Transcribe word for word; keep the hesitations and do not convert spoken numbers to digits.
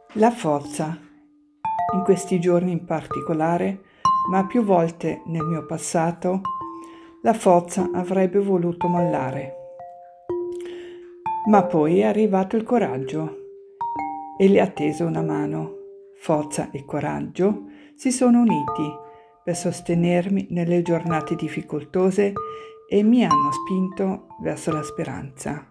La forza, in questi giorni in particolare, ma più volte nel mio passato, la forza avrebbe voluto mollare. Ma poi è arrivato il coraggio e le ha teso una mano. Forza e coraggio si sono uniti per sostenermi nelle giornate difficoltose e mi hanno spinto verso la speranza.